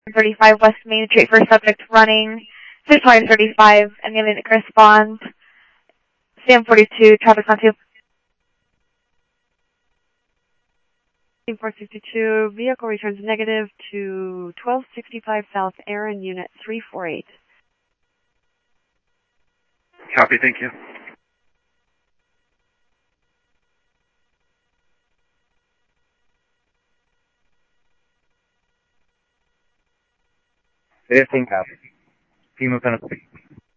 35 West Main Street for subject running. 6535 and the unit corresponds. Sam 42, traffic on 462, vehicle returns negative to 1265 South Aaron, unit 348. Copy, thank you. Fifteen copy. FEMA penalty.